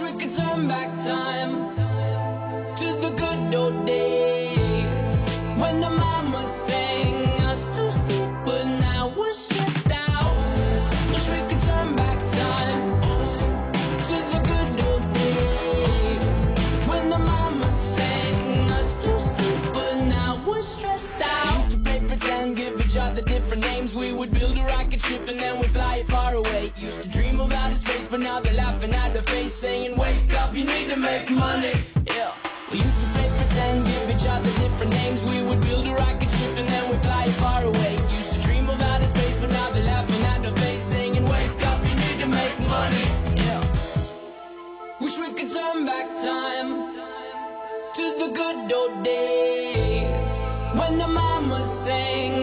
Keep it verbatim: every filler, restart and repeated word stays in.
we could turn back time to the good old days when the mama sang us to sleep, but now we're stressed out. Wish we could turn back time to the good old days when the mama sang us to sleep, but now we're stressed out. Used to play pretend, give each other different names. We would build a rocket ship and then we'd fly it far away. Used to dream of outer space, but now they're laughing at the face, saying wake up, you need to make money. Yeah. We used to play pretend, give each other different names. We would build a rocket ship and then we'd fly it far away. Used to dream of outer space, but now they're laughing at the face, saying wake up, you need to make money. Yeah. Wish we could turn back time to the good old days when the mama sang